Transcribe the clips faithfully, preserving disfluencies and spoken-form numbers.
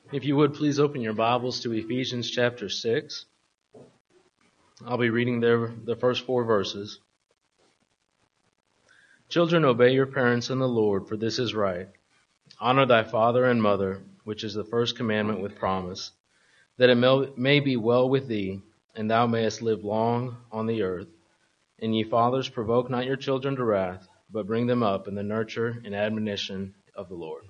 If you would, please open your Bibles to Ephesians chapter six. I'll be reading there the first four verses. Children, obey your parents in the Lord, for this is right. Honor thy father and mother, which is the first commandment with promise, that it may be well with thee, and thou mayest live long on the earth. And ye fathers, provoke not your children to wrath, but bring them up in the nurture and admonition of the Lord.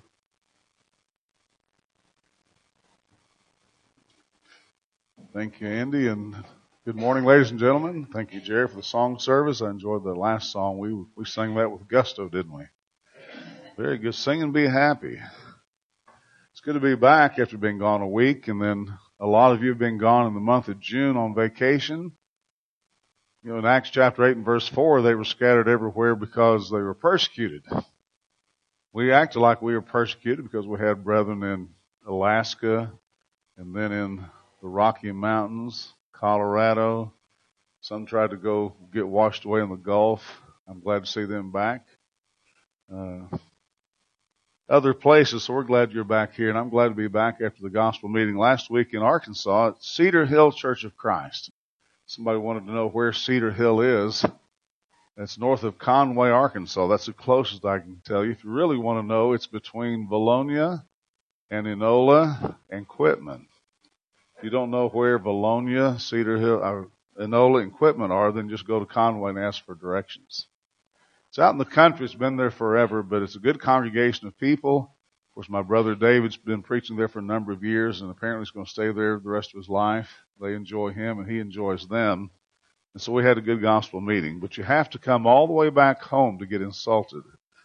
Thank you, Andy, and good morning, ladies and gentlemen. Thank you, Jerry, for the song service. I enjoyed the last song. We we sang that with gusto, didn't we? Very good. Sing and be happy. It's good to be back after being gone a week, and then a lot of you have been gone in the month of June on vacation. You know, in Acts chapter eight and verse four, they were scattered everywhere because they were persecuted. We acted like we were persecuted because we had brethren in Alaska and then in the Rocky Mountains, Colorado. Some tried to go get washed away in the Gulf. I'm glad to see them back. Uh, other places, so we're glad you're back here, and I'm glad to be back after the gospel meeting last week in Arkansas at Cedar Hill Church of Christ. Somebody wanted to know where Cedar Hill is. It's north of Conway, Arkansas. That's the closest I can tell you. If you really want to know, it's between Valonia and Enola and Quitman. If you don't know where Valonia, Cedar Hill, or Enola, and Quitman are, then just go to Conway and ask for directions. It's out in the country. It's been there forever, but it's a good congregation of people. Of course, my brother David's been preaching there for a number of years, and apparently he's going to stay there the rest of his life. They enjoy him, and he enjoys them. And so we had a good gospel meeting. But you have to come all the way back home to get insulted.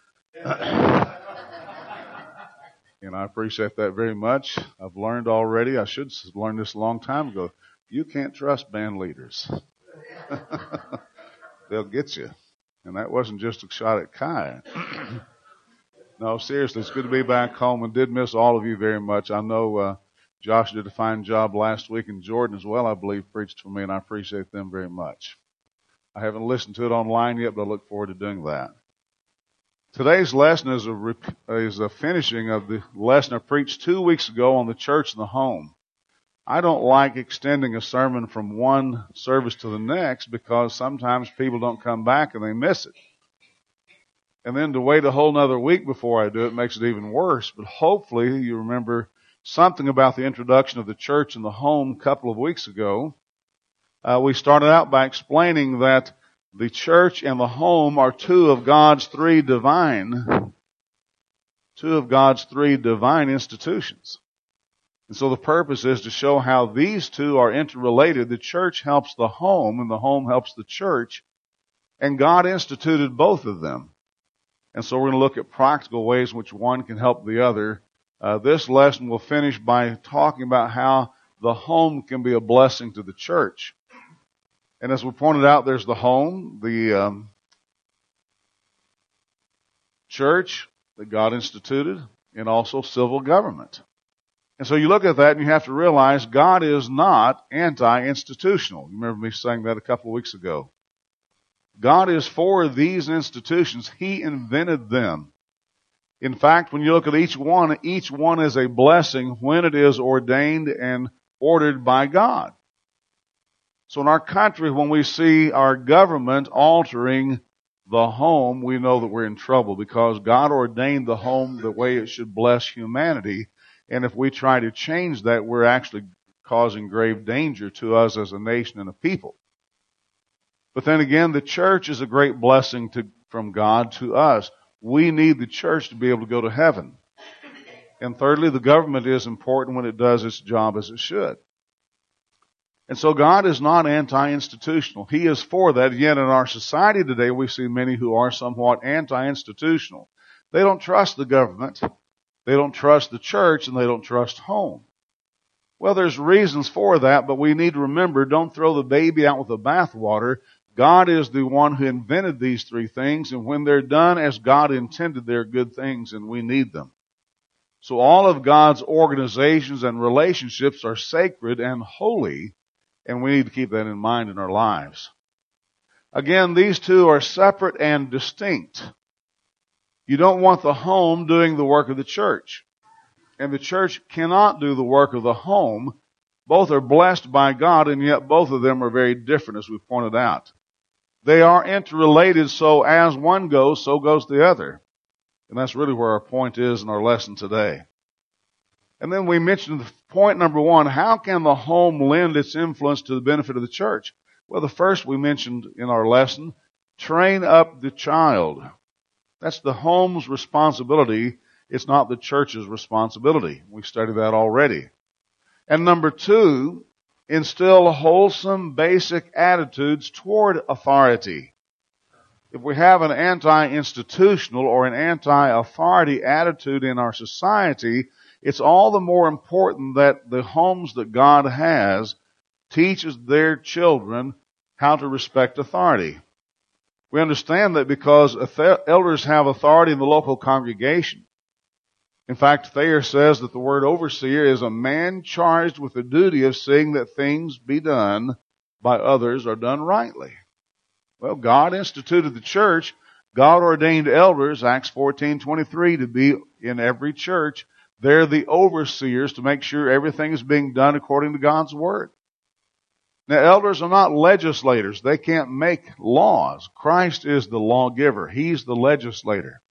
And I appreciate that very much. I've learned already. I should have learned this a long time ago. You can't trust band leaders. They'll get you. And that wasn't just a shot at Kai. No, seriously, it's good to be back home, and did miss all of you very much. I know uh, Josh did a fine job last week, and Jordan as well, I believe, preached for me, and I appreciate them very much. I haven't listened to it online yet, but I look forward to doing that. Today's lesson is a, is a finishing of the lesson I preached two weeks ago on the church and the home. I don't like extending a sermon from one service to the next because sometimes people don't come back and they miss it. And then to wait a whole nother week before I do it makes it even worse. But hopefully you remember something about the introduction of the church and the home a couple of weeks ago. Uh, we started out by explaining that the church and the home are two of God's three divine, two of God's three divine institutions. And so the purpose is to show how these two are interrelated. The church helps the home, and the home helps the church. And God instituted both of them. And so we're going to look at practical ways in which one can help the other. Uh, this lesson will finish by talking about how the home can be a blessing to the church. And as we pointed out, there's the home, the um, church that God instituted, and also civil government. And so you look at that and you have to realize God is not anti-institutional. You remember me saying that a couple of weeks ago. God is for these institutions. He invented them. In fact, when you look at each one, each one is a blessing when it is ordained and ordered by God. So in our country, when we see our government altering the home, we know that we're in trouble because God ordained the home the way it should bless humanity. And if we try to change that, we're actually causing grave danger to us as a nation and a people. But then again, the church is a great blessing to, from God to us. We need the church to be able to go to heaven. And thirdly, the government is important when it does its job as it should. And so God is not anti-institutional. He is for that. Yet in our society today, we see many who are somewhat anti-institutional. They don't trust the government. They don't trust the church, and they don't trust home. Well, there's reasons for that, but we need to remember, don't throw the baby out with the bathwater. God is the one who invented these three things, and when they're done as God intended, they're good things, and we need them. So all of God's organizations and relationships are sacred and holy, and we need to keep that in mind in our lives. Again, these two are separate and distinct. You don't want the home doing the work of the church. and the church cannot do the work of the home. Both are blessed by God, and yet both of them are very different, as we pointed out. They are interrelated, so as one goes, so goes the other. And that's really where our point is in our lesson today. And then we mentioned point number one, how can the home lend its influence to the benefit of the church? Well, the first we mentioned in our lesson, train up the child. That's the home's responsibility. It's not the church's responsibility. We studied that already. And number two, instill wholesome, basic attitudes toward authority. If we have an anti-institutional or an anti-authority attitude in our society, it's all the more important that the homes that God has teaches their children how to respect authority. We understand that because elders have authority in the local congregation. In fact, Thayer says that the word overseer is a man charged with the duty of seeing that things be done by others are done rightly. Well, God instituted the church. God ordained elders, Acts fourteen twenty-three, to be in every church. They're the overseers to make sure everything is being done according to God's word. Now, elders are not legislators. They can't make laws. Christ is the lawgiver. He's the legislator.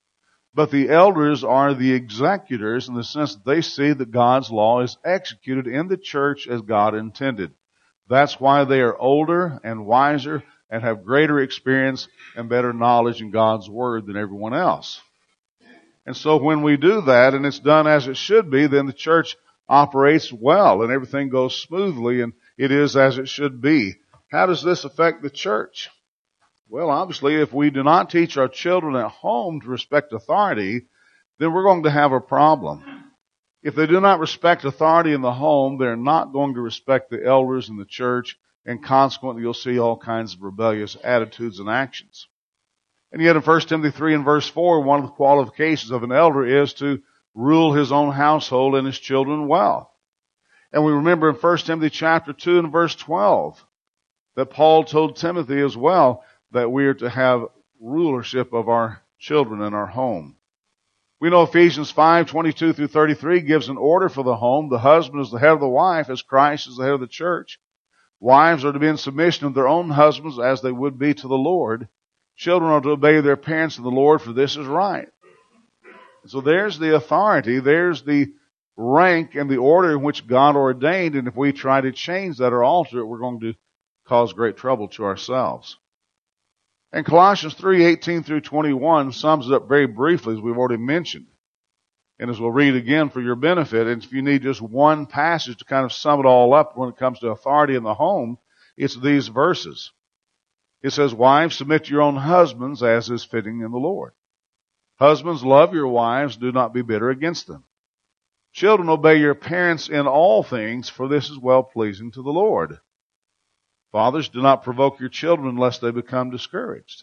But the elders are the executors in the sense that they see that God's law is executed in the church as God intended. That's why they are older and wiser and have greater experience and better knowledge in God's word than everyone else. And so when we do that and it's done as it should be, then the church operates well and everything goes smoothly and it is as it should be. How does this affect the church? Well, obviously, if we do not teach our children at home to respect authority, then we're going to have a problem. If they do not respect authority in the home, they're not going to respect the elders in the church, and consequently, you'll see all kinds of rebellious attitudes and actions. And yet in First Timothy three and verse four, one of the qualifications of an elder is to rule his own household and his children well. And we remember in First Timothy chapter two and verse twelve that Paul told Timothy as well that we are to have rulership of our children in our home. We know Ephesians five twenty-two through thirty-three gives an order for the home. The husband is the head of the wife as Christ is the head of the church. Wives are to be in submission to their own husbands as they would be to the Lord. Children are to obey their parents in the Lord, for this is right. So there's the authority, there's the rank and the order in which God ordained, and if we try to change that or alter it, we're going to cause great trouble to ourselves. And Colossians three eighteen through twenty-one sums it up very briefly, as we've already mentioned. And as we'll read again for your benefit, and if you need just one passage to kind of sum it all up when it comes to authority in the home, it's these verses. It says, wives, submit to your own husbands as is fitting in the Lord. Husbands, love your wives, do not be bitter against them. Children, obey your parents in all things, for this is well-pleasing to the Lord. Fathers, do not provoke your children lest they become discouraged.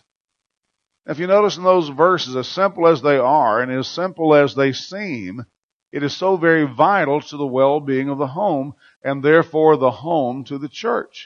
If you notice in those verses, as simple as they are and as simple as they seem, it is so very vital to the well-being of the home and therefore the home to the church.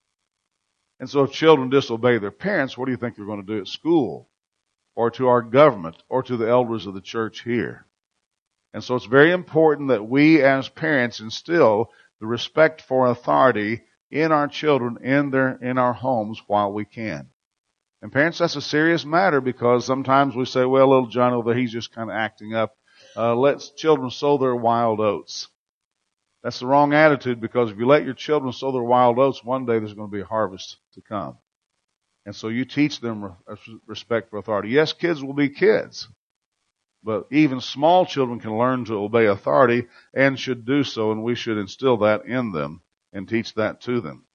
And so if children disobey their parents, what do you think they're going to do at school or to our government or to the elders of the church here? And so it's very important that we as parents instill the respect for authority in our children, in their, in our homes while we can. And parents, that's a serious matter because sometimes we say, well, little John over there, he's just kind of acting up. Uh, let children sow their wild oats. That's the wrong attitude because if you let your children sow their wild oats, one day there's going to be a harvest to come. And so you teach them respect for authority. Yes, kids will be kids. But even small children can learn to obey authority and should do so, and we should instill that in them and teach that to them.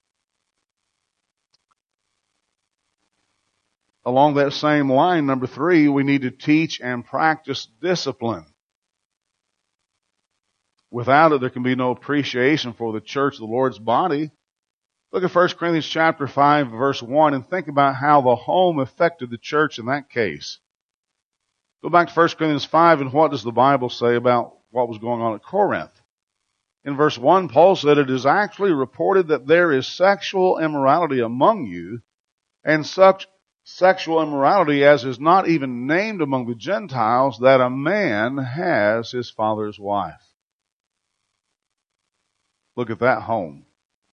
Along that same line, number three, we need to teach and practice discipline. Without it, there can be no appreciation for the church, the Lord's body. Look at First Corinthians chapter five, verse one, and think about how the home affected the church in that case. Go back to First Corinthians five, and what does the Bible say about what was going on at Corinth? In verse one, Paul said, it is actually reported that there is sexual immorality among you, and such sexual immorality as is not even named among the Gentiles, that a man has his father's wife. Look at that home.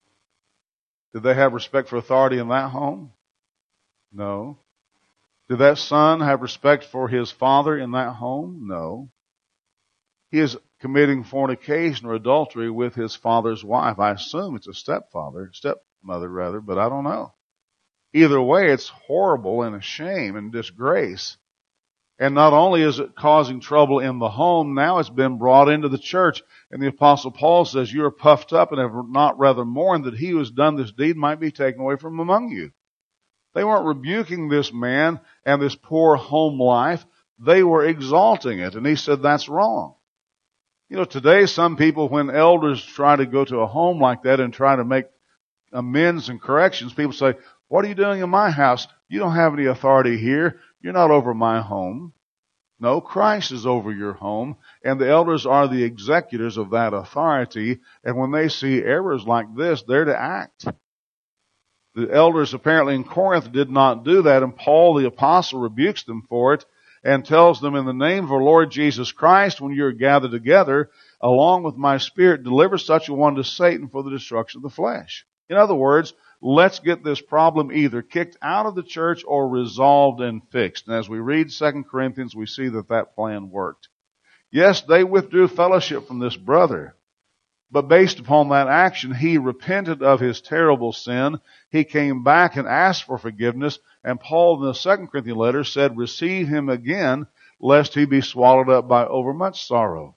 Did they have respect for authority in that home? No. Did that son have respect for his father in that home? No. He is committing fornication or adultery with his father's wife. I assume it's a stepfather, stepmother rather, but I don't know. Either way, it's horrible and a shame and disgrace. And not only is it causing trouble in the home, now it's been brought into the church. And the Apostle Paul says, you are puffed up and have not rather mourned that he who has done this deed might be taken away from among you. They weren't rebuking this man and this poor home life. They were exalting it. And he said, that's wrong. You know, today some people, when elders try to go to a home like that and try to make amends and corrections, people say, what are you doing in my house? You don't have any authority here. You're not over my home. No, Christ is over your home, and the elders are the executors of that authority, and when they see errors like this, they're to act. The elders apparently in Corinth did not do that, and Paul the apostle rebukes them for it and tells them, in the name of our Lord Jesus Christ, when you are gathered together, along with my spirit, deliver such a one to Satan for the destruction of the flesh. In other words, let's get this problem either kicked out of the church or resolved and fixed. And as we read Second Corinthians, we see that that plan worked. Yes, they withdrew fellowship from this brother. But based upon that action, he repented of his terrible sin. He came back and asked for forgiveness. And Paul in the Second Corinthians letter said, receive him again, lest he be swallowed up by overmuch sorrow.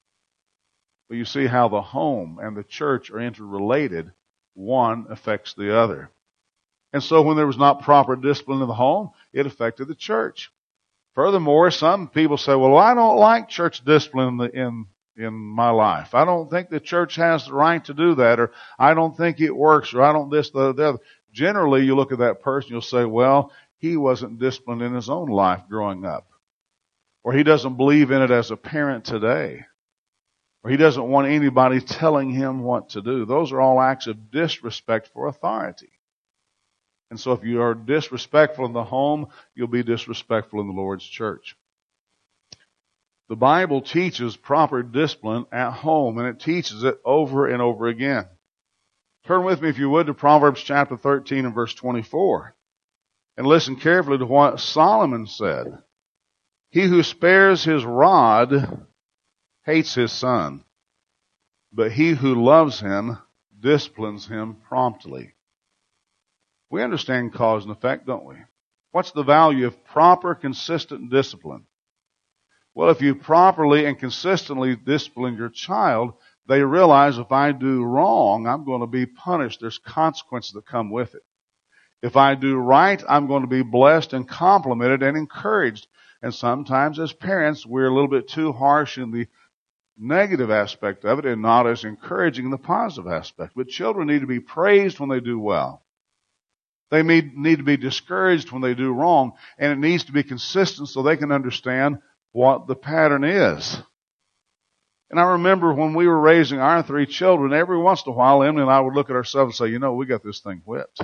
But you see how the home and the church are interrelated. One affects the other. And so when there was not proper discipline in the home, it affected the church. Furthermore, some people say, well, I don't like church discipline in, the, in, in my life. I don't think the church has the right to do that, or I don't think it works, or I don't this, the, the other. Generally, you look at that person, you'll say, well, he wasn't disciplined in his own life growing up. Or he doesn't believe in it as a parent today. Or he doesn't want anybody telling him what to do. Those are all acts of disrespect for authority. And so if you are disrespectful in the home, you'll be disrespectful in the Lord's church. The Bible teaches proper discipline at home, and it teaches it over and over again. Turn with me, if you would, to Proverbs chapter thirteen and verse twenty-four. And listen carefully to what Solomon said. He who spares his rod hates his son, but he who loves him disciplines him promptly. We understand cause and effect, don't we? What's the value of proper, consistent discipline? Well, if you properly and consistently discipline your child, they realize if I do wrong, I'm going to be punished. There's consequences that come with it. If I do right, I'm going to be blessed and complimented and encouraged. And sometimes as parents, we're a little bit too harsh in the negative aspect of it and not as encouraging in the positive aspect. But children need to be praised when they do well. They need to be discouraged when they do wrong, and it needs to be consistent so they can understand what the pattern is. And I remember when we were raising our three children, every once in a while, Emily and I would look at ourselves and say, you know, we got this thing whipped.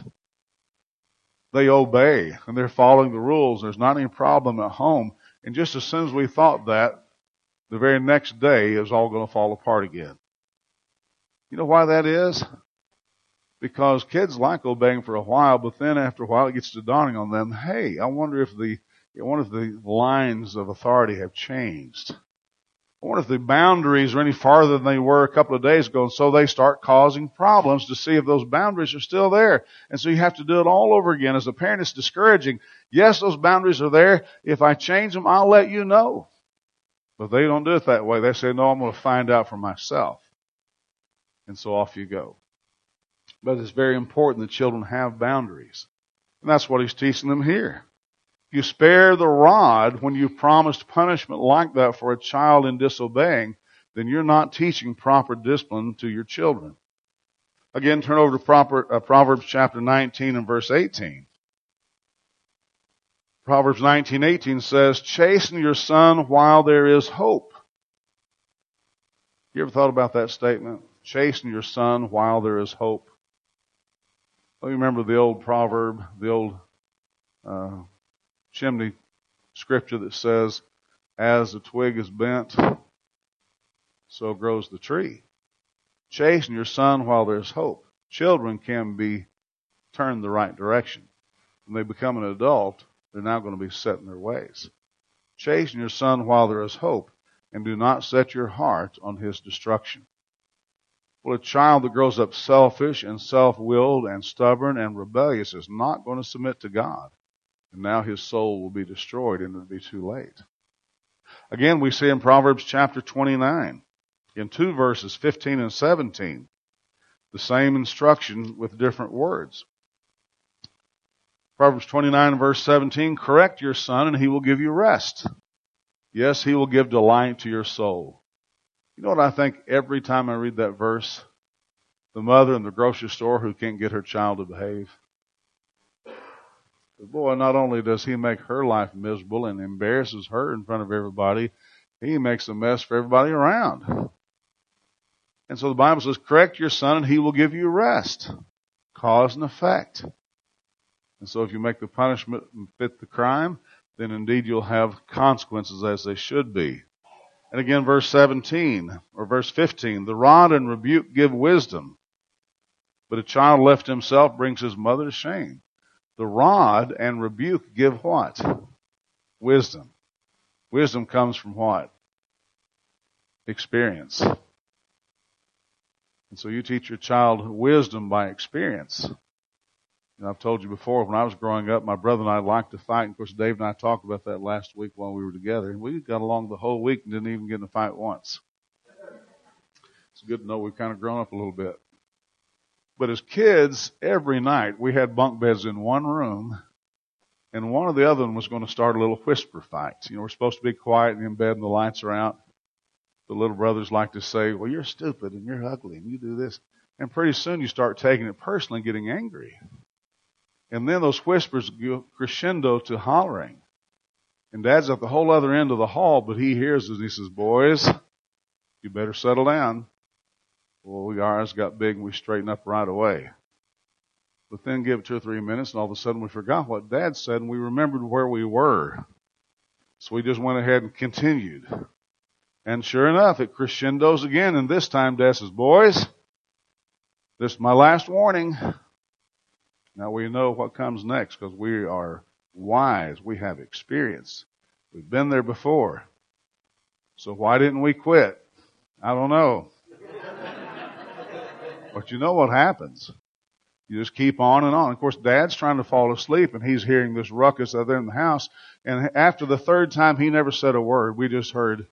They obey, and they're following the rules. There's not any problem at home. And just as soon as we thought that, the very next day it was all going to fall apart again. You know why that is? Because kids like obeying for a while, but then after a while it gets to dawning on them, hey, I wonder if the I wonder if the lines of authority have changed. I wonder if the boundaries are any farther than they were a couple of days ago, and so they start causing problems to see if those boundaries are still there. And so you have to do it all over again. As a parent, it's discouraging. Yes, those boundaries are there. If I change them, I'll let you know. But they don't do it that way. They say, no, I'm going to find out for myself. And so off you go. But it's very important that children have boundaries. And that's what he's teaching them here. If you spare the rod when you've promised punishment like that for a child in disobeying, then you're not teaching proper discipline to your children. Again, turn over to proper, uh, Proverbs chapter nineteen and verse eighteen. Proverbs nineteen eighteen says, chasten your son while there is hope. You ever thought about that statement? Chasten your son while there is hope. Well, you remember the old proverb, the old uh, chimney scripture that says, as the twig is bent, so grows the tree. Chasten your son while there's hope. Children can be turned the right direction. When they become an adult, they're now going to be set in their ways. Chasten your son while there is hope, and do not set your heart on his destruction. Well, a child that grows up selfish and self-willed and stubborn and rebellious is not going to submit to God. And now his soul will be destroyed, and it'll be too late. Again, we see in Proverbs chapter twenty-nine, in two verses, fifteen and seventeen, the same instruction with different words. Proverbs twenty-nine, verse seventeen, correct your son, and he will give you rest. Yes, he will give delight to your soul. You know what I think every time I read that verse? The mother in the grocery store who can't get her child to behave. Boy, not only does he make her life miserable and embarrasses her in front of everybody, he makes a mess for everybody around. And so the Bible says, correct your son and he will give you rest. Cause and effect. And so if you make the punishment fit the crime, then indeed you'll have consequences as they should be. And again, verse seventeen, or verse fifteen, the rod and rebuke give wisdom, but a child left himself brings his mother to shame. The rod and rebuke give what? Wisdom. Wisdom comes from what? Experience. And so you teach your child wisdom by experience. And I've told you before, when I was growing up, my brother and I liked to fight. And of course, Dave and I talked about that last week while we were together. And we got along the whole week and didn't even get in a fight once. It's good to know we've kind of grown up a little bit. But as kids, every night we had bunk beds in one room, and one or the other one was going to start a little whisper fight. You know, we're supposed to be quiet and in bed and the lights are out. The little brothers like to say, well, you're stupid and you're ugly and you do this. And pretty soon you start taking it personally and getting angry. And then those whispers go crescendo to hollering. And Dad's at the whole other end of the hall, but he hears it and he says, boys, you better settle down. Well, we, our eyes got big and we straightened up right away. But then give it two or three minutes and all of a sudden we forgot what Dad said and we remembered where we were. So we just went ahead and continued. And sure enough, it crescendos again. And this time Dad says, boys, this is my last warning. Now we know what comes next because we are wise. We have experience. We've been there before. So why didn't we quit? I don't know. But you know what happens. You just keep on and on. Of course, Dad's trying to fall asleep, and he's hearing this ruckus out there in the house. And after the third time, he never said a word. We just heard,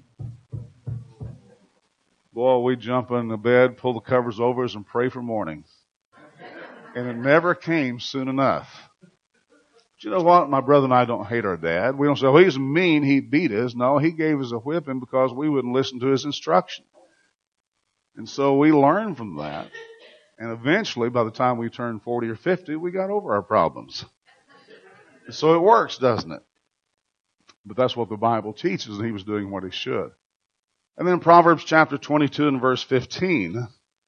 boy, we jump in the bed, pull the covers over us, and pray for morning. And it never came soon enough. But you know what? My brother and I don't hate our dad. We don't say, oh, he's mean, he beat us. No, he gave us a whipping because we wouldn't listen to his instruction. And so we learned from that. And eventually, by the time we turned forty or fifty, we got over our problems. And so it works, doesn't it? But that's what the Bible teaches, and he was doing what he should. And then Proverbs chapter twenty-two and verse fifteen.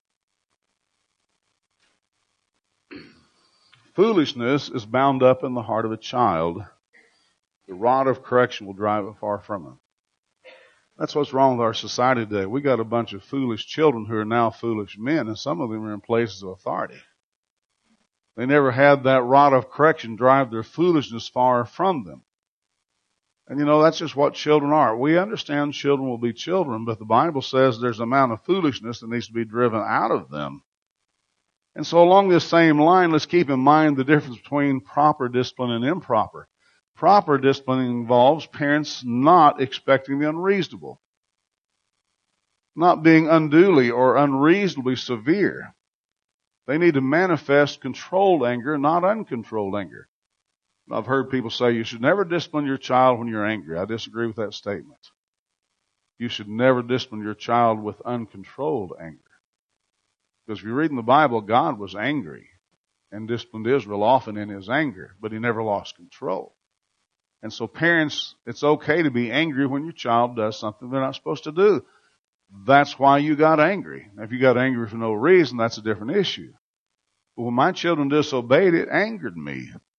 Foolishness is bound up in the heart of a child. The rod of correction will drive it far from him. That's what's wrong with our society today. We got a bunch of foolish children who are now foolish men, and some of them are in places of authority. They never had that rod of correction drive their foolishness far from them. And you know, that's just what children are. We understand children will be children, but the Bible says there's an amount of foolishness that needs to be driven out of them. And so along this same line, let's keep in mind the difference between proper discipline and improper. Proper discipline involves parents not expecting the unreasonable, not being unduly or unreasonably severe. They need to manifest controlled anger, not uncontrolled anger. I've heard people say you should never discipline your child when you're angry. I disagree with that statement. You should never discipline your child with uncontrolled anger. Because if you read in the Bible, God was angry and disciplined Israel often in his anger, but he never lost control. And so parents, it's okay to be angry when your child does something they're not supposed to do. That's why you got angry. Now, if you got angry for no reason, that's a different issue. But when my children disobeyed, it angered me.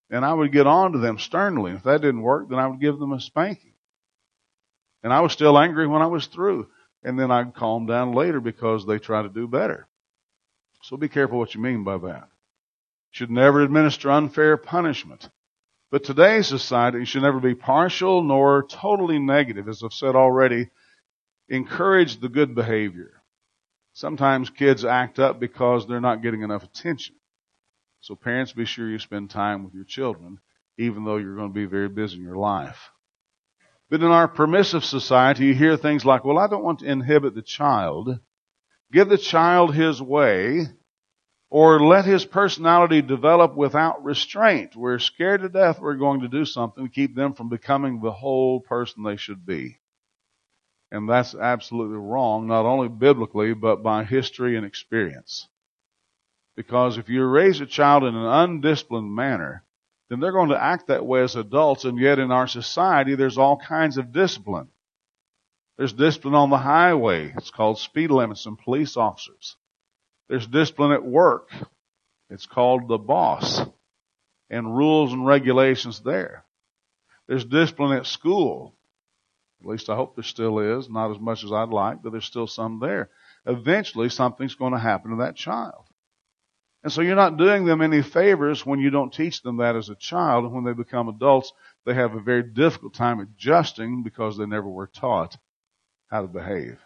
And I would get on to them sternly. If that didn't work, then I would give them a spanking. And I was still angry when I was through. And then I'd calm down later because they try to do better. So be careful what you mean by that. Should never administer unfair punishment. But today's society should never be partial nor totally negative. As I've said already, encourage the good behavior. Sometimes kids act up because they're not getting enough attention. So parents, be sure you spend time with your children, even though you're going to be very busy in your life. But in our permissive society, you hear things like, well, I don't want to inhibit the child. Give the child his way, or let his personality develop without restraint. We're scared to death we're going to do something to keep them from becoming the whole person they should be. And that's absolutely wrong, not only biblically, but by history and experience. Because if you raise a child in an undisciplined manner, then they're going to act that way as adults, and yet in our society there's all kinds of discipline. There's discipline on the highway. It's called speed limits and police officers. There's discipline at work. It's called the boss, and rules and regulations there. There's discipline at school. At least I hope there still is, not as much as I'd like, but there's still some there. Eventually something's going to happen to that child. And so you're not doing them any favors when you don't teach them that as a child. And when they become adults, they have a very difficult time adjusting because they never were taught how to behave.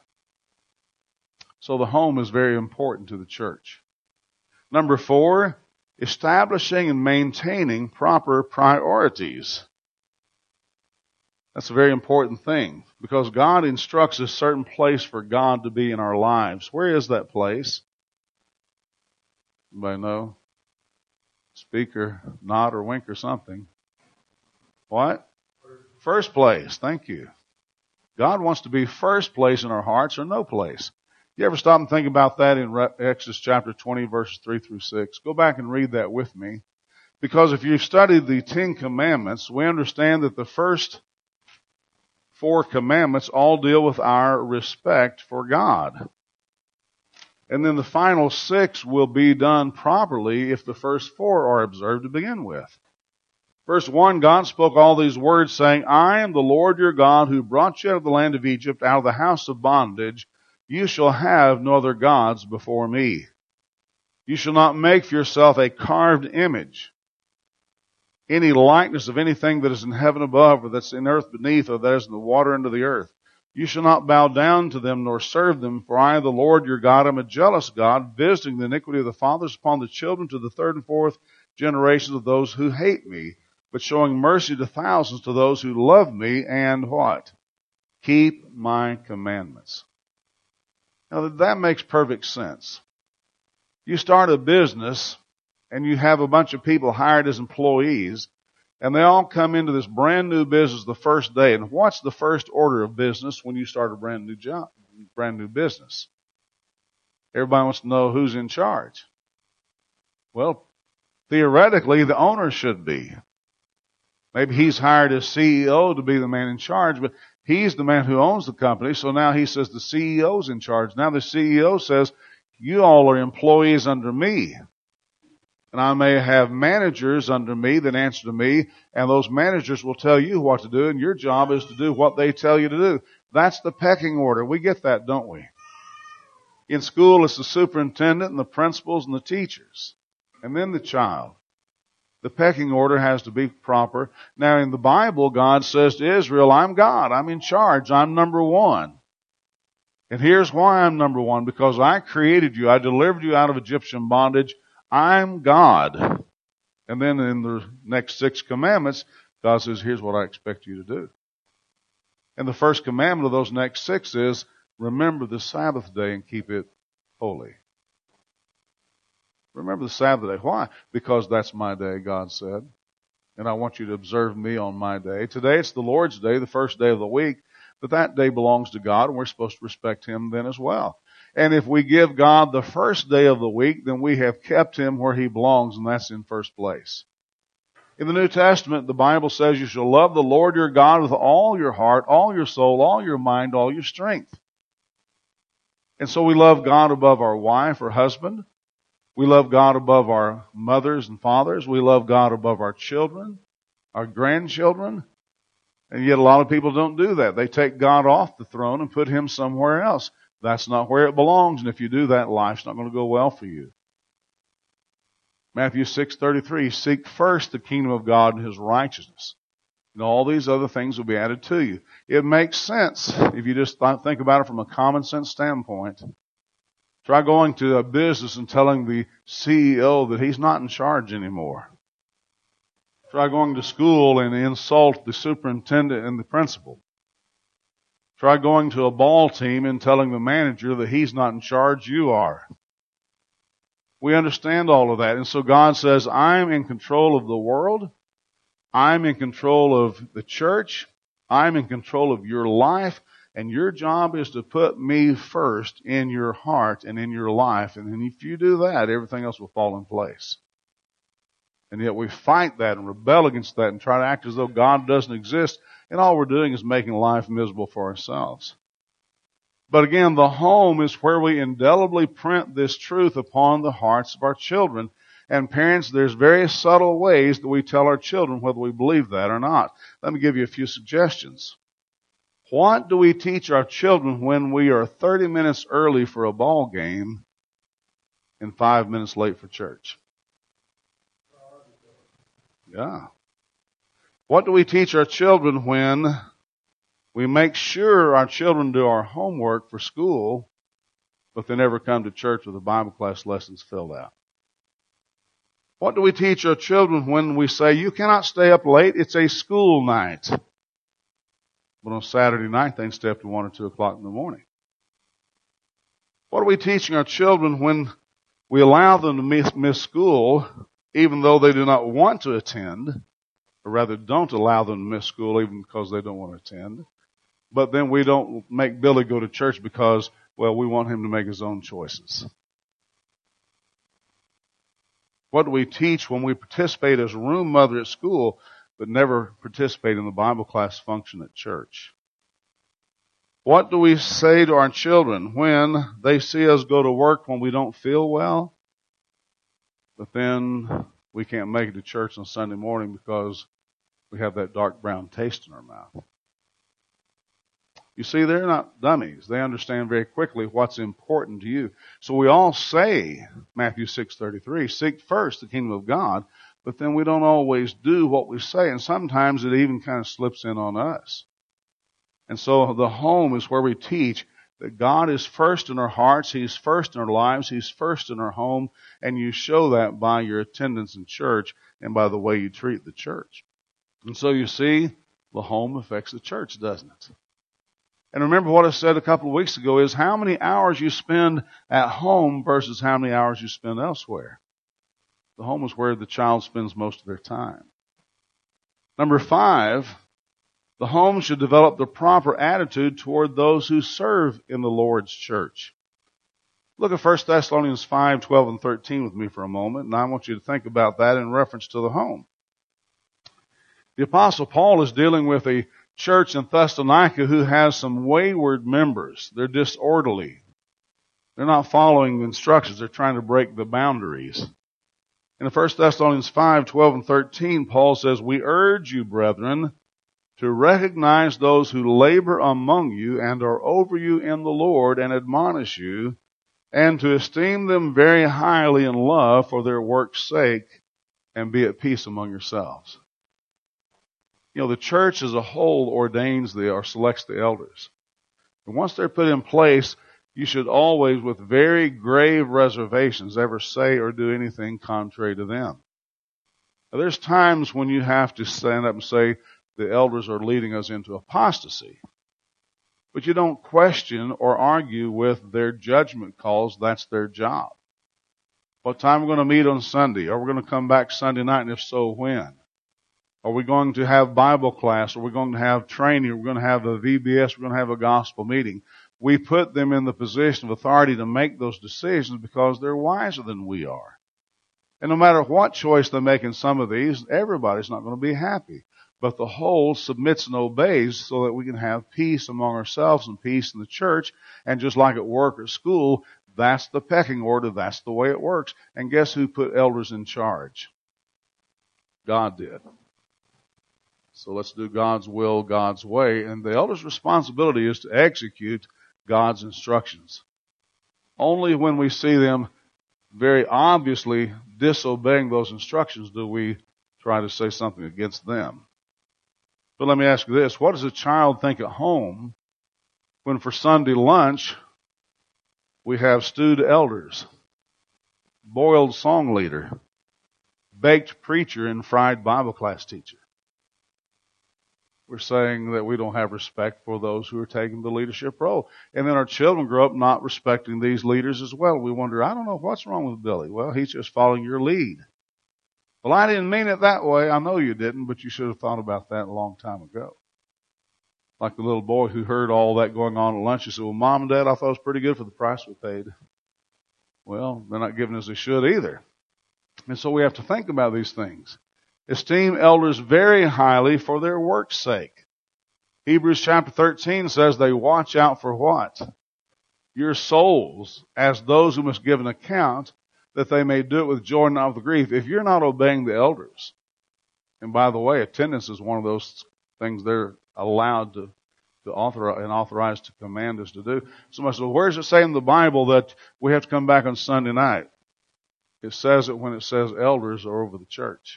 So the home is very important to the church. Number four, establishing and maintaining proper priorities. That's a very important thing because God instructs a certain place for God to be in our lives. Where is that place? Anybody know? Speak or nod or wink or something. What? First place. Thank you. God wants to be first place in our hearts or no place. You ever stop and think about that in Exodus chapter twenty, verses three through six? Go back and read that with me. Because if you've studied the Ten Commandments, we understand that the first four commandments all deal with our respect for God. And then the final six will be done properly if the first four are observed to begin with. Verse one, God spoke all these words saying, I am the Lord your God who brought you out of the land of Egypt, out of the house of bondage. You shall have no other gods before me. You shall not make for yourself a carved image, any likeness of anything that is in heaven above, or that's in earth beneath, or that is in the water under the earth. You shall not bow down to them nor serve them, for I, the Lord your God, am a jealous God, visiting the iniquity of the fathers upon the children to the third and fourth generations of those who hate me, but showing mercy to thousands to those who love me and what? Keep my commandments. Now that makes perfect sense. You start a business and you have a bunch of people hired as employees, and they all come into this brand new business the first day. And what's the first order of business when you start a brand new job, brand new business? Everybody wants to know who's in charge. Well, theoretically, the owner should be. Maybe he's hired as C E O to be the man in charge, but he's the man who owns the company. So now he says the C E O's in charge. Now the C E O says, you all are employees under me. And I may have managers under me that answer to me, and those managers will tell you what to do, and your job is to do what they tell you to do. That's the pecking order. We get that, don't we? In school, it's the superintendent and the principals and the teachers, and then the child. The pecking order has to be proper. Now, in the Bible, God says to Israel, I'm God. I'm in charge. I'm number one. And here's why I'm number one. Because I created you. I delivered you out of Egyptian bondage. I'm God. And then in the next six commandments, God says, here's what I expect you to do. And the first commandment of those next six is, remember the Sabbath day and keep it holy. Remember the Sabbath day. Why? Because that's my day, God said. And I want you to observe me on my day. Today it's the Lord's day, the first day of the week. But that day belongs to God, and we're supposed to respect Him then as well. And if we give God the first day of the week, then we have kept Him where He belongs, and that's in first place. In the New Testament, the Bible says you shall love the Lord your God with all your heart, all your soul, all your mind, all your strength. And so we love God above our wife or husband. We love God above our mothers and fathers. We love God above our children, our grandchildren. And yet a lot of people don't do that. They take God off the throne and put Him somewhere else. That's not where it belongs. And if you do that, life's not going to go well for you. Matthew six thirty-three, seek first the kingdom of God and His righteousness, and all these other things will be added to you. It makes sense if you just think about it from a common sense standpoint. Try going to a business and telling the C E O that he's not in charge anymore. Try going to school and insult the superintendent and the principal. Try going to a ball team and telling the manager that he's not in charge, you are. We understand all of that. And so God says, I'm in control of the world. I'm in control of the church. I'm in control of your life. And your job is to put me first in your heart and in your life. And then if you do that, everything else will fall in place. And yet we fight that and rebel against that and try to act as though God doesn't exist. And all we're doing is making life miserable for ourselves. But again, the home is where we indelibly print this truth upon the hearts of our children. And parents, there's very subtle ways that we tell our children whether we believe that or not. Let me give you a few suggestions. What do we teach our children when we are thirty minutes early for a ball game and five minutes late for church? Yeah. What do we teach our children when we make sure our children do our homework for school, but they never come to church with the Bible class lessons filled out? What do we teach our children when we say, you cannot stay up late, it's a school night? But on Saturday night, they can stay up to one or two o'clock in the morning. What are we teaching our children when we allow them to miss, miss school, even though they do not want to attend, or rather don't allow them to miss school even because they don't want to attend? But then we don't make Billy go to church because, well, we want him to make his own choices. What do we teach when we participate as room mother at school, but never participate in the Bible class function at church? What do we say to our children when they see us go to work when we don't feel well, but then we can't make it to church on Sunday morning because we have that dark brown taste in our mouth? You see, they're not dummies. They understand very quickly what's important to you. So we all say, Matthew six thirty-three, seek first the kingdom of God, but then we don't always do what we say, and sometimes it even kind of slips in on us. And so the home is where we teach that God is first in our hearts, He's first in our lives, He's first in our home, and you show that by your attendance in church and by the way you treat the church. And so you see, the home affects the church, doesn't it? And remember what I said a couple of weeks ago is how many hours you spend at home versus how many hours you spend elsewhere. The home is where the child spends most of their time. Number five, the home should develop the proper attitude toward those who serve in the Lord's church. Look at First Thessalonians five, twelve, and thirteen with me for a moment, and I want you to think about that in reference to the home. The Apostle Paul is dealing with a church in Thessalonica who has some wayward members. They're disorderly. They're not following the instructions. They're trying to break the boundaries. In First Thessalonians five, twelve, and thirteen, Paul says, we urge you, brethren, to recognize those who labor among you and are over you in the Lord and admonish you, and to esteem them very highly in love for their work's sake, and be at peace among yourselves. You know, the church as a whole ordains the or selects the elders. And once they're put in place, you should always, with very grave reservations, ever say or do anything contrary to them. Now, there's times when you have to stand up and say, the elders are leading us into apostasy. But you don't question or argue with their judgment calls. That's their job. What time are we going to meet on Sunday? Are we going to come back Sunday night? And if so, when? Are we going to have Bible class? Are we going to have training? Are we going to have a V B S? Are we going to have a gospel meeting? We put them in the position of authority to make those decisions because they're wiser than we are. And no matter what choice they make in some of these, everybody's not going to be happy. But the whole submits and obeys so that we can have peace among ourselves and peace in the church. And just like at work or school, That's the pecking order. That's the way it works. And guess who put elders in charge? God did. So let's do God's will, God's way. And the elder's responsibility is to execute God's instructions. Only when we see them very obviously disobeying those instructions do we try to say something against them. But let me ask you this. What does a child think at home when for Sunday lunch we have stewed elders, boiled song leader, baked preacher, and fried Bible class teacher? We're saying that we don't have respect for those who are taking the leadership role. And then our children grow up not respecting these leaders as well. We wonder, I don't know what's wrong with Billy. Well, he's just following your lead. Well, I didn't mean it that way. I know you didn't, but you should have thought about that a long time ago. Like the little boy who heard all that going on at lunch. He said, well, Mom and Dad, I thought it was pretty good for the price we paid. Well, they're not giving as they should either. And so we have to think about these things. Esteem elders very highly for their work's sake. Hebrews chapter thirteen says they watch out for what? Your souls, as those who must give an account, that they may do it with joy and not with grief. If you're not obeying the elders, and by the way, attendance is one of those things they're allowed to, to authorize and authorized to command us to do. Somebody says, well, where does it say in the Bible that we have to come back on Sunday night? It says it when it says elders are over the church.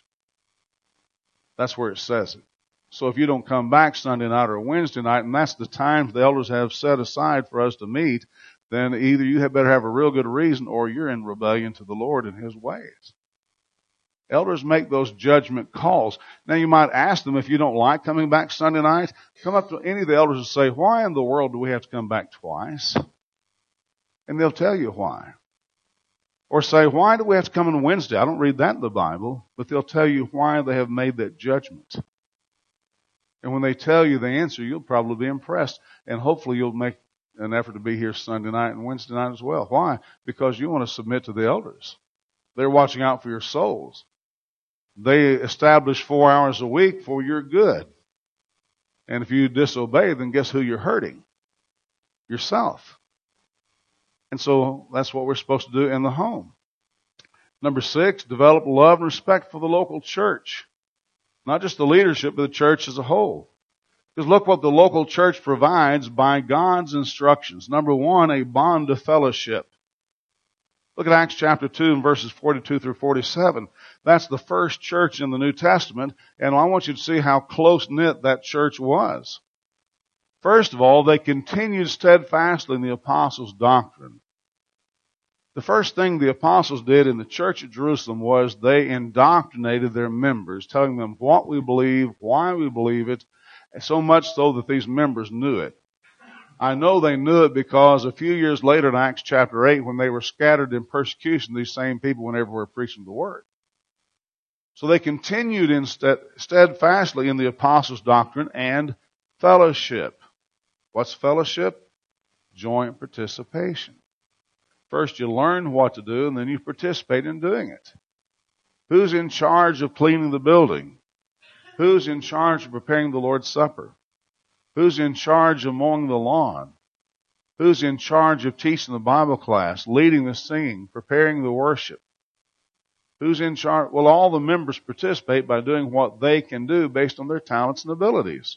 That's where it says it. So if you don't come back Sunday night or Wednesday night, and that's the times the elders have set aside for us to meet, then either you had better have a real good reason or you're in rebellion to the Lord and His ways. Elders make those judgment calls. Now you might ask them, if you don't like coming back Sunday night, come up to any of the elders and say, why in the world do we have to come back twice? And they'll tell you why. Or say, why do we have to come on Wednesday? I don't read that in the Bible, but they'll tell you why they have made that judgment. And when they tell you the answer, you'll probably be impressed. And hopefully you'll make an effort to be here Sunday night and Wednesday night as well. Why? Because you want to submit to the elders. They're watching out for your souls. They establish four hours a week for your good. And if you disobey, then guess who you're hurting? Yourself. And so that's what we're supposed to do in the home. Number six, develop love and respect for the local church. Not just the leadership, but the church as a whole. Because look what the local church provides by God's instructions. Number one, a bond of fellowship. Look at Acts chapter two and verses forty-two through forty-seven. That's the first church in the New Testament, and I want you to see how close-knit that church was. First of all, they continued steadfastly in the apostles' doctrine. The first thing the apostles did in the church at Jerusalem was they indoctrinated their members, telling them what we believe, why we believe it, so much so that these members knew it. I know they knew it because a few years later in Acts chapter eight, when they were scattered in persecution, these same people went everywhere preaching the word. So they continued in steadfastly in the apostles' doctrine and fellowship. What's fellowship? Joint participation. First you learn what to do, and then you participate in doing it. Who's in charge of cleaning the building? Who's in charge of preparing the Lord's Supper? Who's in charge of mowing the lawn? Who's in charge of teaching the Bible class, leading the singing, preparing the worship? Who's in charge? Well, all the members participate by doing what they can do based on their talents and abilities.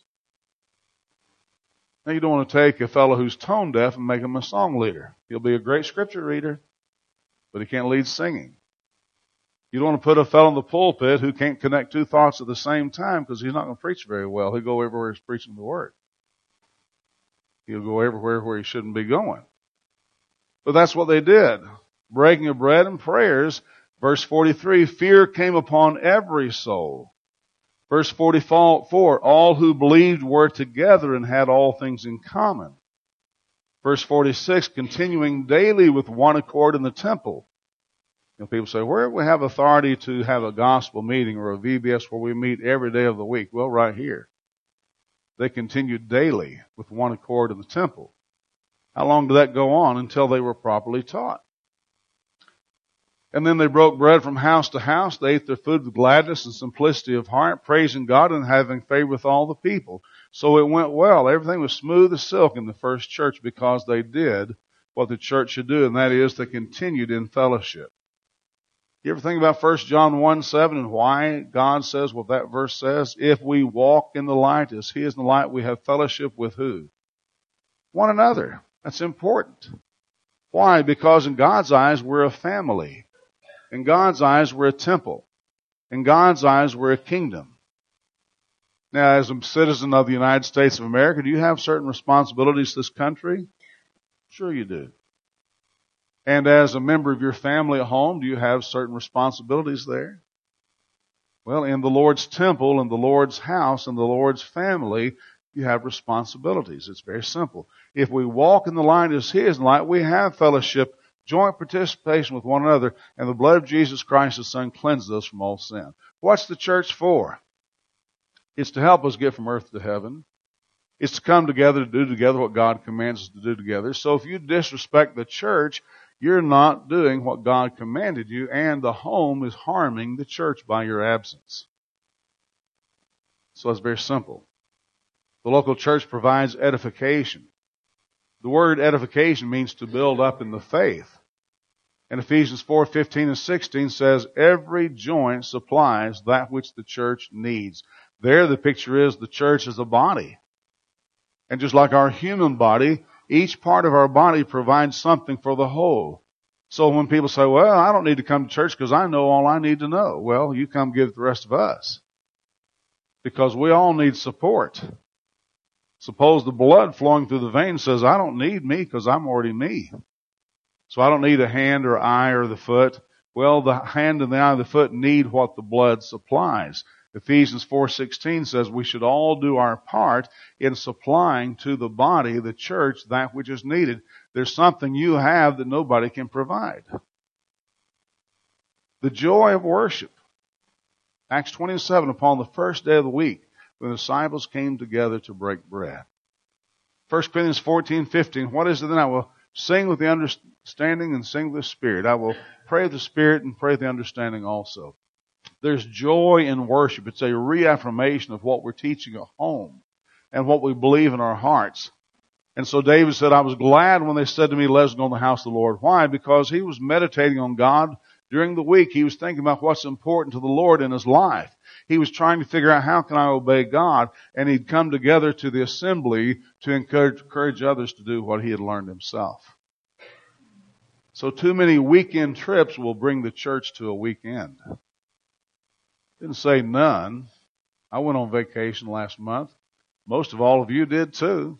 Now, you don't want to take a fellow who's tone deaf and make him a song leader. He'll be a great scripture reader, but he can't lead singing. You don't want to put a fellow in the pulpit who can't connect two thoughts at the same time because he's not going to preach very well. He'll go everywhere he's preaching the word. He'll go everywhere where he shouldn't be going. But that's what they did. Breaking of bread and prayers. Verse forty-three, fear came upon every soul. Verse forty-four, all who believed were together and had all things in common. Verse forty-six, continuing daily with one accord in the temple. You know, people say, where do we have authority to have a gospel meeting or a V B S where we meet every day of the week? Well, right here. They continued daily with one accord in the temple. How long did that go on? Until they were properly taught. And then they broke bread from house to house. They ate their food with gladness and simplicity of heart, praising God and having favor with all the people. So it went well. Everything was smooth as silk in the first church because they did what the church should do, and that is to continue in fellowship. You ever think about First John one seven and why God says what that verse says? If we walk in the light as He is in the light, we have fellowship with who? One another. That's important. Why? Because in God's eyes, we're a family. In God's eyes, we're a temple. In God's eyes, we're a kingdom. Now, as a citizen of the United States of America, do you have certain responsibilities to this country? Sure you do. And as a member of your family at home, do you have certain responsibilities there? Well, in the Lord's temple, in the Lord's house, in the Lord's family, you have responsibilities. It's very simple. If we walk in the light as He is in the light, we have fellowship, joint participation with one another, and the blood of Jesus Christ, His Son, cleanses us from all sin. What's the church for? It's to help us get from earth to heaven. It's to come together to do together what God commands us to do together. So if you disrespect the church, you're not doing what God commanded you, and the home is harming the church by your absence. So it's very simple. The local church provides edification. The word edification means to build up in the faith. And Ephesians four fifteen and sixteen says, every joint supplies that which the church needs. There the picture is the church is a body. And just like our human body, each part of our body provides something for the whole. So when people say, well, I don't need to come to church because I know all I need to know. Well, you come give the rest of us. Because we all need support. Suppose the blood flowing through the veins says, I don't need me because I'm already me. So I don't need a hand or eye or the foot. Well, the hand and the eye and the foot need what the blood supplies. Ephesians four sixteen says we should all do our part in supplying to the body, the church, that which is needed. There's something you have that nobody can provide. The joy of worship. Acts twenty-seven, upon the first day of the week, when the disciples came together to break bread. First Corinthians fourteen fifteen, what is it then? I will sing with the understanding and sing with the Spirit. I will pray with the Spirit and pray with the understanding also. There's joy in worship. It's a reaffirmation of what we're teaching at home and what we believe in our hearts. And so David said, I was glad when they said to me, let us go in the house of the Lord. Why? Because he was meditating on God during the week. He was thinking about what's important to the Lord in his life. He was trying to figure out how can I obey God, and he'd come together to the assembly to encourage, encourage others to do what he had learned himself. So too many weekend trips will bring the church to a weekend. Didn't say none. I went on vacation last month. Most of all of you did too.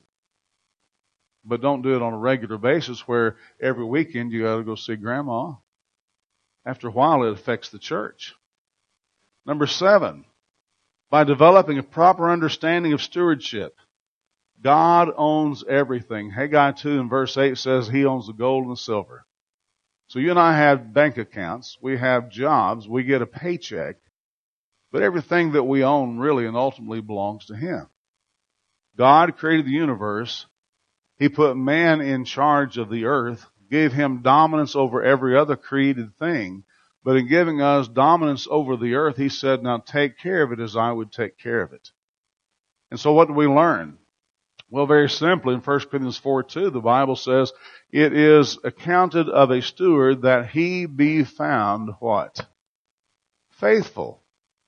But don't do it on a regular basis where every weekend you got to go see grandma. After a while, it affects the church. Number seven, by developing a proper understanding of stewardship. God owns everything. Haggai two in verse eight says he owns the gold and the silver. So you and I have bank accounts. We have jobs. We get a paycheck. But everything that we own really and ultimately belongs to him. God created the universe. He put man in charge of the earth, gave him dominance over every other created thing. But in giving us dominance over the earth, he said, now take care of it as I would take care of it. And so what do we learn? Well, very simply, in First Corinthians four two, the Bible says, it is accounted of a steward that he be found what? Faithful.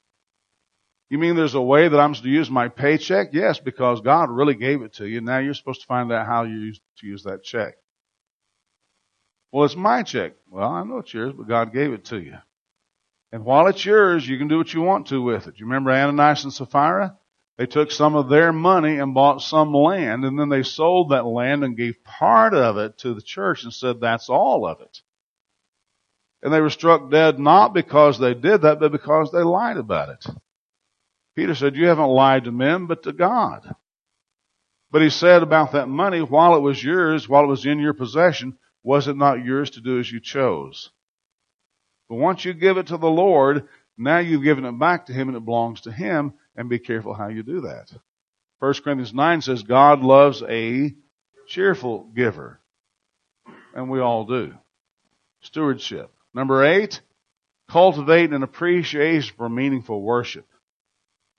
You mean there's a way that I'm supposed to use my paycheck? Yes, because God really gave it to you. Now you're supposed to find out how you use, to use that check. Well, it's my check. Well, I know it's yours, but God gave it to you. And while it's yours, you can do what you want to with it. You remember Ananias and Sapphira? They took some of their money and bought some land, and then they sold that land and gave part of it to the church and said that's all of it. And they were struck dead not because they did that, but because they lied about it. Peter said, you haven't lied to men, but to God. But he said about that money, while it was yours, while it was in your possession, was it not yours to do as you chose? But once you give it to the Lord, now you've given it back to him and it belongs to him, and be careful how you do that. First Corinthians nine says God loves a cheerful giver. And we all do. Stewardship. Number eight, cultivate an appreciation for meaningful worship.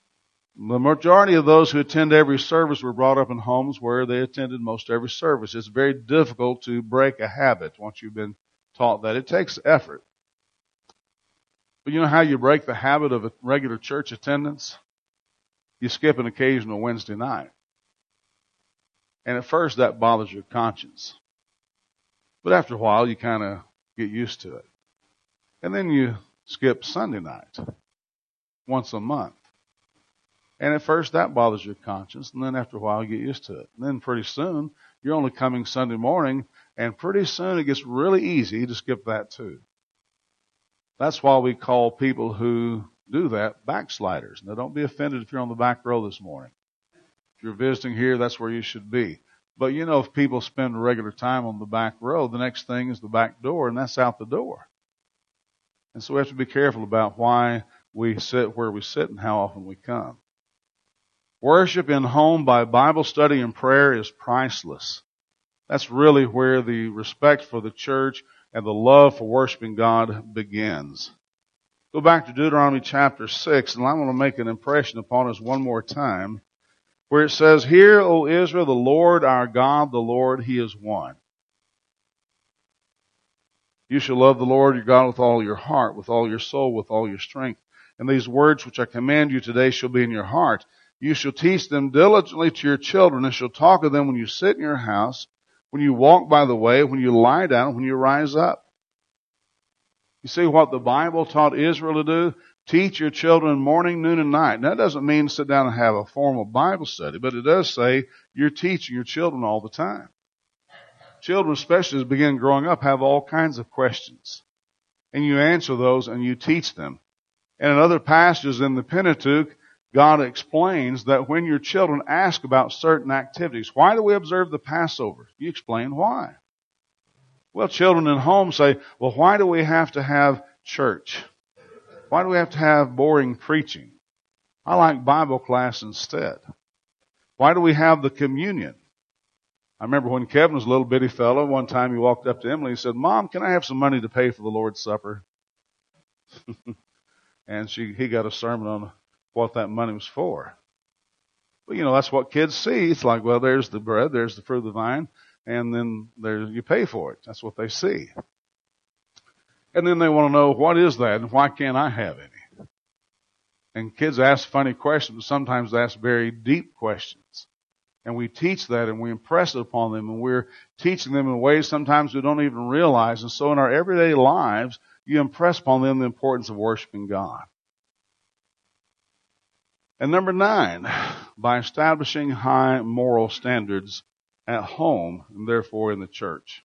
The majority of those who attend every service were brought up in homes where they attended most every service. It's very difficult to break a habit once you've been taught that. It takes effort. But you know how you break the habit of a regular church attendance? You skip an occasional Wednesday night. And at first that bothers your conscience. But after a while you kind of get used to it. And then you skip Sunday night once a month. And at first that bothers your conscience, and then after a while you get used to it. And then pretty soon you're only coming Sunday morning, and pretty soon it gets really easy to skip that too. That's why we call people who do that backsliders. Now don't be offended if you're on the back row this morning. If you're visiting here, that's where you should be. But you know, if people spend regular time on the back row, the next thing is the back door, and that's out the door. And so we have to be careful about why we sit where we sit and how often we come. Worship in home by Bible study and prayer is priceless. That's really where the respect for the church and the love for worshiping God begins. Go back to Deuteronomy chapter six, and I want to make an impression upon us one more time, where it says, "Hear, O Israel, the Lord our God, the Lord, He is one. You shall love the Lord your God with all your heart, with all your soul, with all your strength. And these words which I command you today shall be in your heart. You shall teach them diligently to your children, and shall talk of them when you sit in your house, when you walk by the way, when you lie down, when you rise up." You see what the Bible taught Israel to do? Teach your children morning, noon, and night. Now, that doesn't mean sit down and have a formal Bible study, but it does say you're teaching your children all the time. Children, especially as they begin growing up, have all kinds of questions. And you answer those and you teach them. And in other passages in the Pentateuch, God explains that when your children ask about certain activities, why do we observe the Passover? You explain why. Well, children in home say, well, why do we have to have church? Why do we have to have boring preaching? I like Bible class instead. Why do we have the communion? I remember when Kevin was a little bitty fellow, one time he walked up to Emily and said, "Mom, can I have some money to pay for the Lord's Supper?" And she, he got a sermon on what that money was for. But you know, that's what kids see. It's like, well, there's the bread, there's the fruit of the vine, and then there you pay for it. That's what they see. And then they want to know, what is that and why can't I have any? And kids ask funny questions, but sometimes they ask very deep questions. And we teach that and we impress it upon them, and we're teaching them in ways sometimes we don't even realize. And so in our everyday lives, you impress upon them the importance of worshiping God. And number nine, by establishing high moral standards at home and therefore in the church.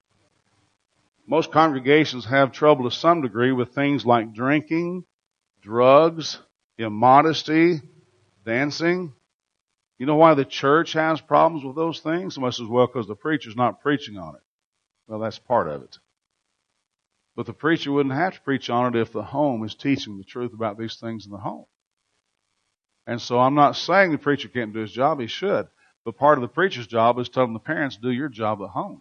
Most congregations have trouble to some degree with things like drinking, drugs, immodesty, dancing. You know why the church has problems with those things? Much as well because the preacher's not preaching on it. Well, that's part of it. But the preacher wouldn't have to preach on it if the home is teaching the truth about these things in the home. And so I'm not saying the preacher can't do his job. He should. But part of the preacher's job is telling the parents, do your job at home.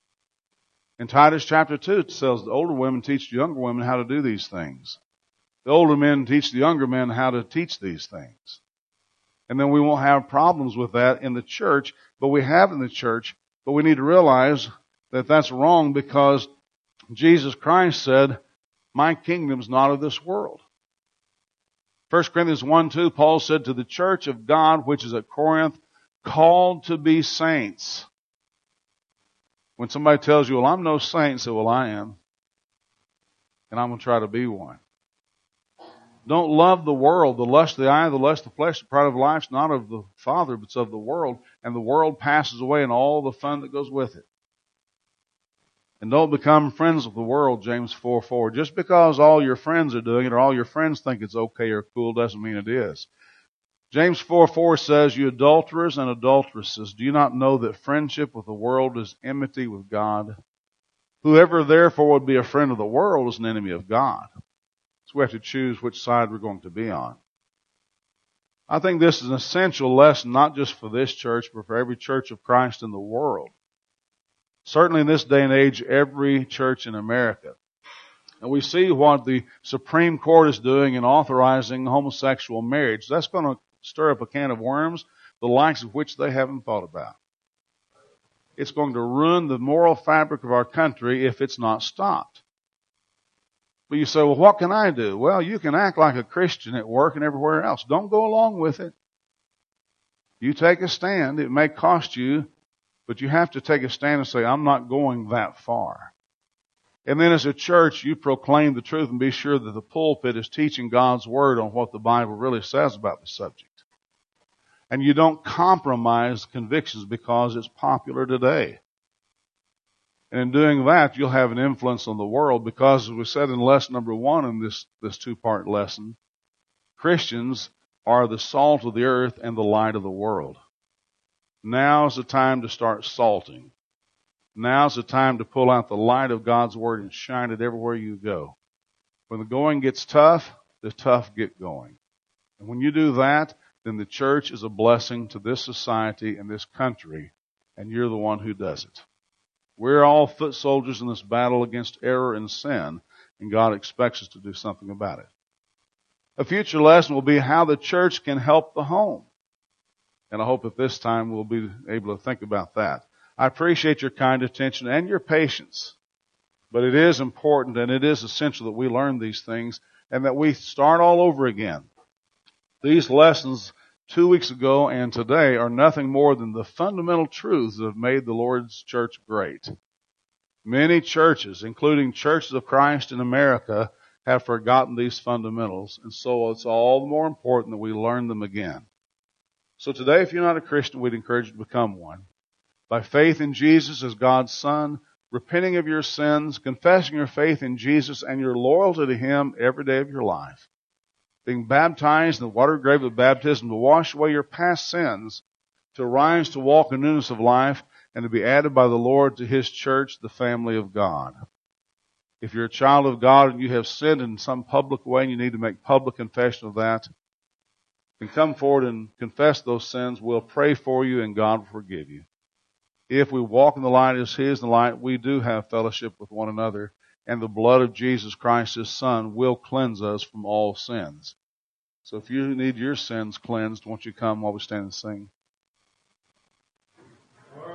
In Titus chapter two, it says the older women teach the younger women how to do these things. The older men teach the younger men how to teach these things. And then we won't have problems with that in the church, but we have in the church. But we need to realize that that's wrong, because Jesus Christ said, "My kingdom's not of this world." First Corinthians one two, Paul said to the church of God, which is at Corinth, called to be saints. When somebody tells you, well, I'm no saint, say, well, I am. And I'm going to try to be one. Don't love the world, the lust of the eye, the lust of the flesh, the pride of life is not of the Father, but it's of the world. And the world passes away and all the fun that goes with it. And don't become friends with the world, James four four. Just because all your friends are doing it or all your friends think it's okay or cool doesn't mean it is. James four four says, "You adulterers and adulteresses, do you not know that friendship with the world is enmity with God? Whoever therefore would be a friend of the world is an enemy of God." So we have to choose which side we're going to be on. I think this is an essential lesson, not just for this church, but for every church of Christ in the world. Certainly in this day and age, every church in America. And we see what the Supreme Court is doing in authorizing homosexual marriage. That's going to stir up a can of worms, the likes of which they haven't thought about. It's going to ruin the moral fabric of our country if it's not stopped. But you say, well, what can I do? Well, you can act like a Christian at work and everywhere else. Don't go along with it. You take a stand. It may cost you, but you have to take a stand and say, I'm not going that far. And then as a church, you proclaim the truth and be sure that the pulpit is teaching God's Word on what the Bible really says about the subject. And you don't compromise convictions because it's popular today. And in doing that, you'll have an influence on the world because, as we said in lesson number one in this, this two-part lesson, Christians are the salt of the earth and the light of the world. Now's the time to start salting. Now's the time to pull out the light of God's Word and shine it everywhere you go. When the going gets tough, the tough get going. And when you do that, then the church is a blessing to this society and this country, and you're the one who does it. We're all foot soldiers in this battle against error and sin, and God expects us to do something about it. A future lesson will be how the church can help the home. And I hope at this time we'll be able to think about that. I appreciate your kind attention and your patience. But it is important and it is essential that we learn these things and that we start all over again. These lessons two weeks ago and today are nothing more than the fundamental truths that have made the Lord's church great. Many churches, including Churches of Christ in America, have forgotten these fundamentals, and so it's all the more important that we learn them again. So today, if you're not a Christian, we'd encourage you to become one. By faith in Jesus as God's Son, repenting of your sins, confessing your faith in Jesus and your loyalty to Him every day of your life. Being baptized in the water grave of baptism to wash away your past sins, to rise to walk in newness of life, and to be added by the Lord to His church, the family of God. If you're a child of God and you have sinned in some public way and you need to make public confession of that, then come forward and confess those sins. We'll pray for you and God will forgive you. If we walk in the light as He is in the light, we do have fellowship with one another, and the blood of Jesus Christ, His Son, will cleanse us from all sins. So if you need your sins cleansed, won't you come while we stand and sing?